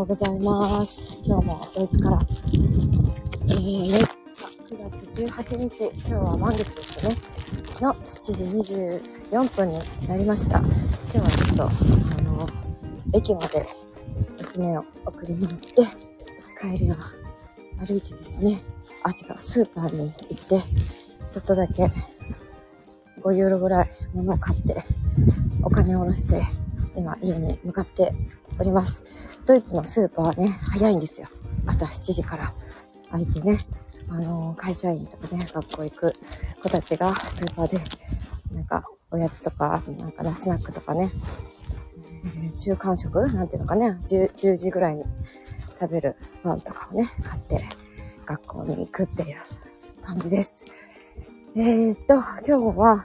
うございます。今日もドイツから、9月18日、今日は満月ですね。の7時24分になりました。今日はちょっと、駅まで娘を送りに行って、帰りは歩いてですね、スーパーに行って、ちょっとだけ5ユーロぐらい物を買って、お金を下ろして、今家に向かっております。ドイツのスーパーはね、早いんですよ。朝7時から開いてね、会社員とかね、学校行く子たちがスーパーで、なんかおやつとか、なんかスナックとかね、中間食なんていうのかね、10時ぐらいに食べるパンとかをね、買って学校に行くっていう感じです。今日は、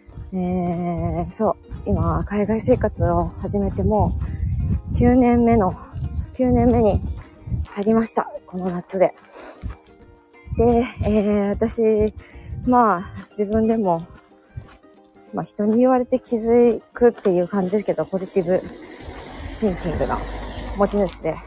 今、海外生活を始めてもう9年目に入りました。この夏で。で、私、自分でも、人に言われて気づくっていう感じですけど、ポジティブシンキングの持ち主で、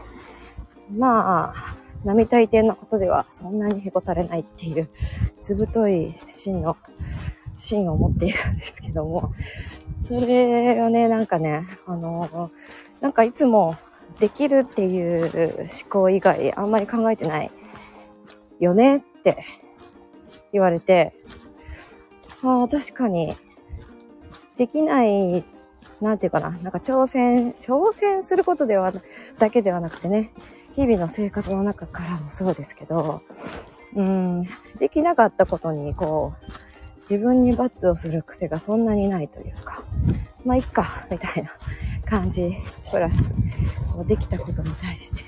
並大抵のことではそんなにへこたれないっていう、ずぶとい芯を持っているんですけども、それをね、なんかいつもできるっていう思考以外あんまり考えてないよねって言われて、確かにできない、挑戦することだけではなくてね、日々の生活の中からもそうですけど、できなかったことに自分に罰をする癖がそんなにないというか、いっかみたいな感じプラス、できたことに対して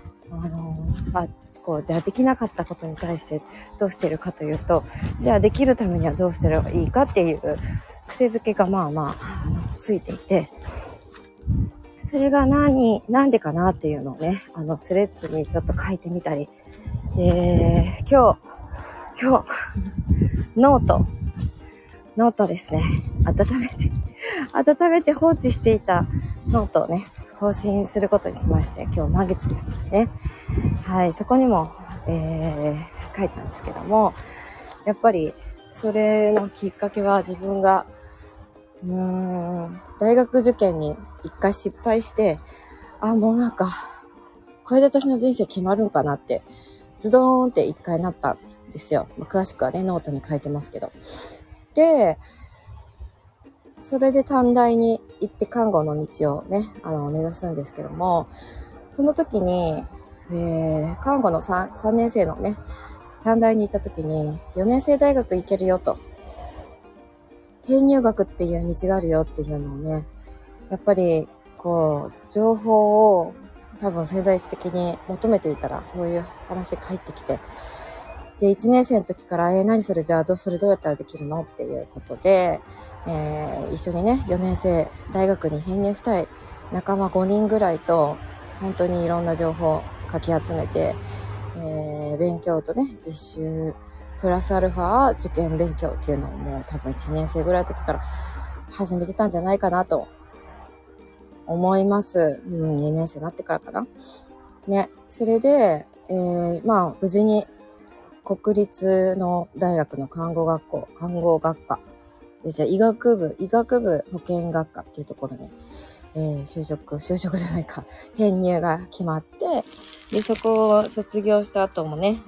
じゃあできなかったことに対してどうしてるかというと、じゃあできるためにはどうしてればいいかっていう癖づけがついていて、それがなんでかなっていうのをね、スレッズにちょっと書いてみたり、で、今日ノートですね。温めて放置していたノートをね、更新することにしまして、今日満月ですのでね。はい、そこにも、書いたんですけども、やっぱりそれのきっかけは自分が大学受験に一回失敗して、これで私の人生決まるんかなってズドーンって一回なったんですよ。詳しくはね、ノートに書いてますけど。で、それで短大に行って看護の道をね、目指すんですけども、その時に、看護の 3年生のね、短大に行った時に、4年生大学行けるよと、編入学っていう道があるよっていうのをね、やっぱり、情報を多分潜在意識的に求めていたら、そういう話が入ってきて、で、1年生の時から、何それじゃあ、それどうやったらできるのっていうことで、一緒にね、4年生大学に編入したい仲間5人ぐらいと、本当にいろんな情報をかき集めて、勉強とね、実習、プラスアルファ受験勉強っていうのをもう多分1年生ぐらいの時から始めてたんじゃないかなと思います。2年生になってからかな。ね、それで、無事に国立の大学の看護学科で、じゃあ医学部保健学科っていうところに、就職じゃないか、編入が決まって、で、そこを卒業した後もね、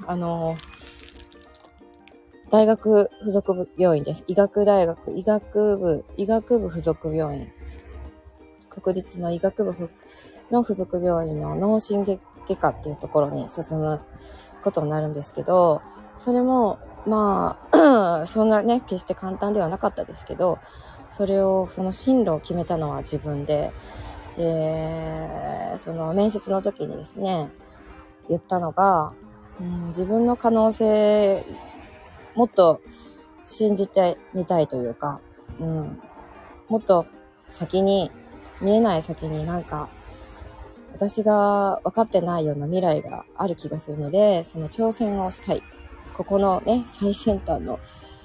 大学附属病院です。医学部附属病院。国立の医学部の附属病院の脳神経外科っていうところに進むことになるんですけど、それも、そんなね、決して簡単ではなかったですけど、その進路を決めたのは自分で、その面接の時にですね、言ったのが、自分の可能性、もっと信じてみたいというか、もっと見えない先に私が分かってないような未来がある気がするので、その挑戦をしたい。ここのね、最先端の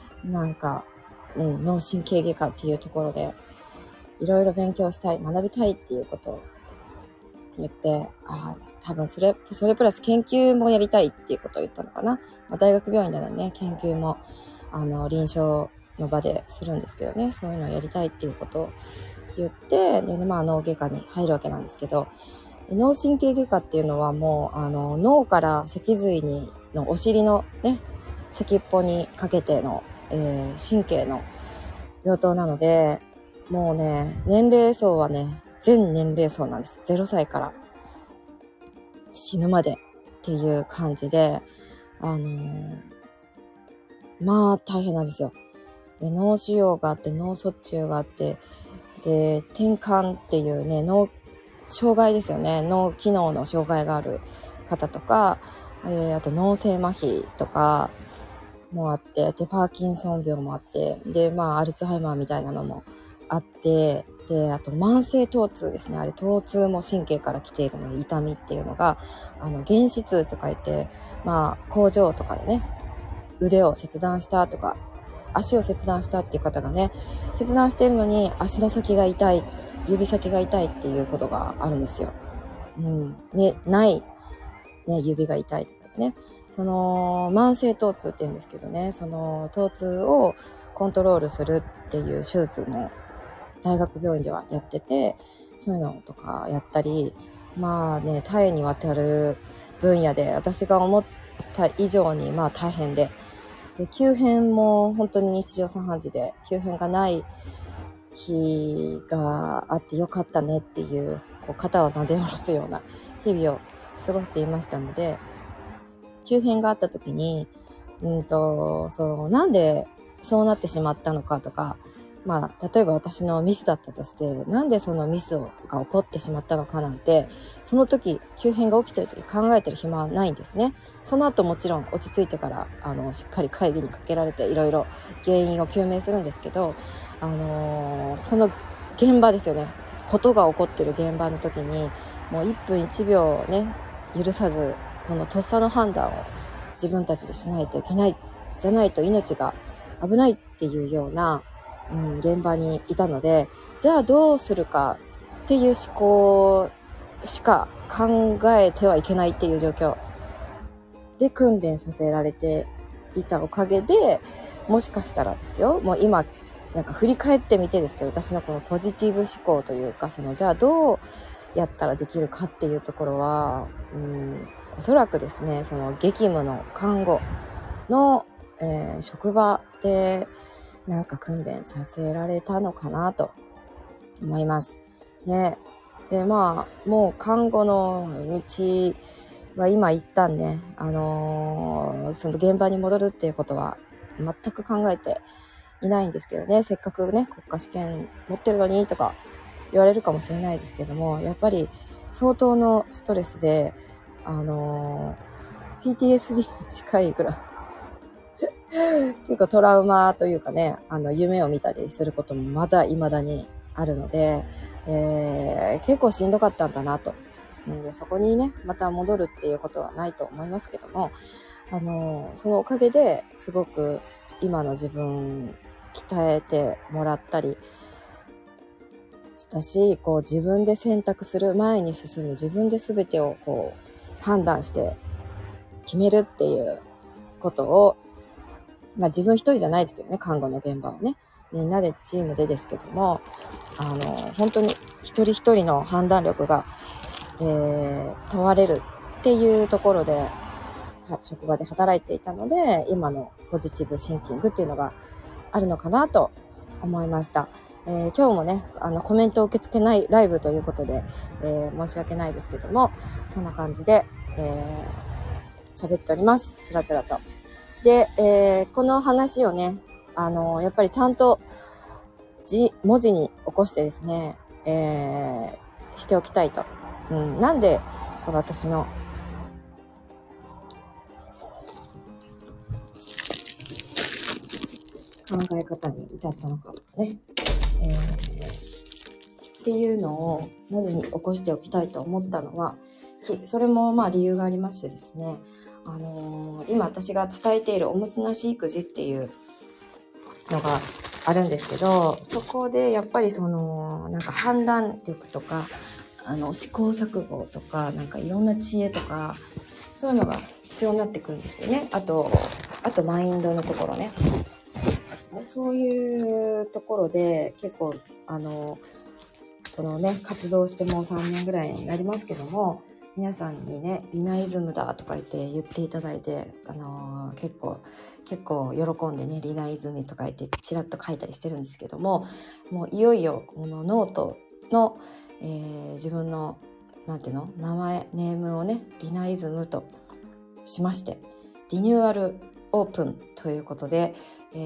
脳神経外科っていうところでいろいろ勉強したい、学びたいっていうことを言って、多分それプラス研究もやりたいっていうことを言ったのかな。大学病院ではね、研究も、臨床の場でするんですけどね、そういうのをやりたいっていうことを言って、で、脳外科に入るわけなんですけど、脳神経外科っていうのはもう、脳から脊髄のお尻のね、先っぽにかけての、神経の病棟なので、もうね、年齢層はね、全年齢層なんです。0歳から死ぬまでっていう感じで、大変なんですよ。脳腫瘍があって、脳卒中があって、で、転換っていうね、脳障害ですよね。脳機能の障害がある方とか、あと脳性麻痺とかもあって、で、パーキンソン病もあって、で、アルツハイマーみたいなのもあって、で、あと慢性疼痛ですね。あれ、疼痛も神経から来ているので、痛みっていうのが、原子痛と書いて、工場とかでね、腕を切断したとか、足を切断したっていう方がね、切断しているのに足の先が痛い、指先が痛いっていうことがあるんですよ。ない、ね、指が痛いとかね。その慢性疼痛って言うんですけどね、その疼痛をコントロールするっていう手術も大学病院ではやってて、そういうのとかやったり、多岐にわたる分野で、私が思った以上に大変で、急変も本当に日常茶飯事で、急変がない日があってよかったねっていう、肩を撫で下ろすような日々を過ごしていましたので、急変があった時に、なんでそうなってしまったのかとか、例えば私のミスだったとして、なんでそのミスが起こってしまったのかなんて、その時、急変が起きてる時考えてる暇はないんですね。その後もちろん落ち着いてから、しっかり会議にかけられていろいろ原因を究明するんですけど、その現場ですよね。ことが起こってる現場の時に、もう1分1秒ね、許さず、そのとっさの判断を自分たちでしないといけない。じゃないと命が危ないっていうような、現場にいたので、じゃあどうするかっていう思考しか考えてはいけないっていう状況で訓練させられていたおかげで、もしかしたらですよ、もう今なんか振り返ってみてですけど、私のこのポジティブ思考というか、じゃあどうやったらできるかっていうところは、おそらくですね、その激務の看護の、職場でなんか訓練させられたのかなと思います。ね。で、もう看護の道は今一旦ね、その現場に戻るっていうことは全く考えていないんですけどね、せっかくね、国家試験持ってるのにとか言われるかもしれないですけども、やっぱり相当のストレスで、PTSD に近いぐらい結構トラウマというかね、夢を見たりすることもまだ未だにあるので、結構しんどかったんだなと。でそこにね、また戻るっていうことはないと思いますけども、そのおかげですごく今の自分鍛えてもらったりしたし、自分で選択する、前に進む、自分で全てを判断して決めるっていうことを、自分一人じゃないですけどね、看護の現場をね、みんなでチームでですけども、本当に一人一人の判断力が、問われるっていうところで職場で働いていたので、今のポジティブシンキングっていうのがあるのかなと思いました。今日もね、コメントを受け付けないライブということで、申し訳ないですけども、そんな感じで喋っております。つらつらと。で、この話をね、やっぱりちゃんと文字に起こしてですね、しておきたいと。なんでこの私の考え方に至ったのかとかね、っていうのを文字に起こしておきたいと思ったのは、それも理由がありましてですね、今私が伝えているおもつなし育児っていうのがあるんですけど、そこでやっぱりなんか判断力とか、 試行錯誤とか、なんかいろんな知恵とか、そういうのが必要になってくるんですよね。あとマインドのところね。そういうところで結構、このね、活動してもう3年ぐらいになりますけども、皆さんにね、リナイズムだとか言っていただいて、結構喜んでね、リナイズムとか言ってチラッと書いたりしてるんですけども、もういよいよこのノートの、自分のなんていうの、名前、ネームをね、リナイズムとしまして、リニューアルオープンということで、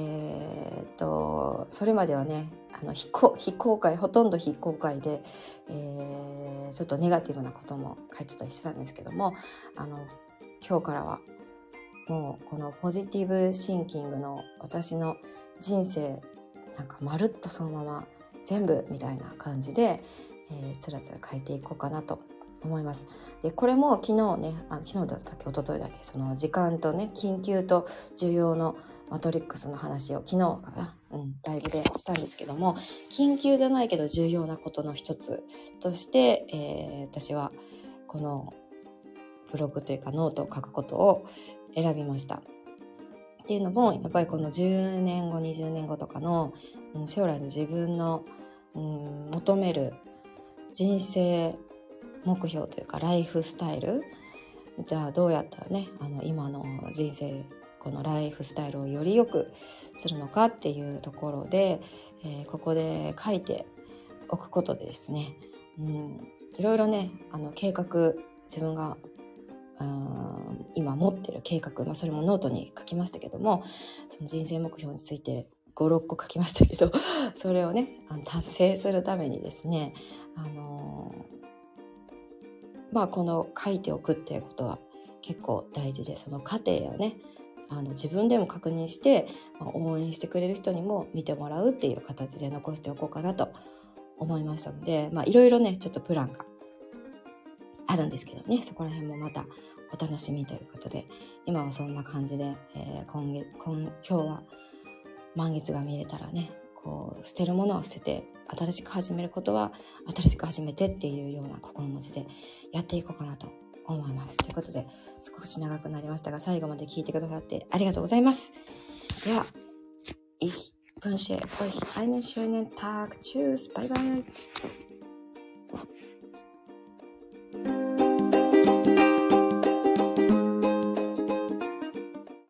それまではね、非公開、ほとんど非公開で、ちょっとネガティブなことも書いてたりしてたんですけども、今日からはもうこのポジティブシンキングの私の人生、なんかまるっとそのまま全部みたいな感じで、つらつら書いていこうかなと思います。で、これも昨日ね、昨日だったっけ、一昨日だっけ、その時間とね、緊急と重要のマトリックスの話を昨日かな、ライブでしたんですけども、緊急じゃないけど重要なことの一つとして、私はこのブログというかノートを書くことを選びました。っていうのも、やっぱりこの10年後20年後とかの将来の自分の求める人生目標というかライフスタイル、じゃあどうやったらね、今の人生、このライフスタイルをより良くするのかっていうところで、ここで書いておくことでですね、いろいろね、計画、自分が今持ってる計画、それもノートに書きましたけども、その人生目標について5、6個書きましたけど、それをね、達成するためにですね、この書いておくっていうことは結構大事で、その過程をね、自分でも確認して、応援してくれる人にも見てもらうっていう形で残しておこうかなと思いましたので、いろいろね、ちょっとプランがあるんですけどね、そこら辺もまたお楽しみということで、今はそんな感じで、今日は満月が見れたらね、こう捨てるものは捨てて、新しく始めることは新しく始めてっていうような心持ちでやっていこうかなと思います。ということで、少し長くなりましたが、最後まで聞いてくださってありがとうございます。では、Ich wünsche euch einen schönen Tag. Tschüss. Bye bye.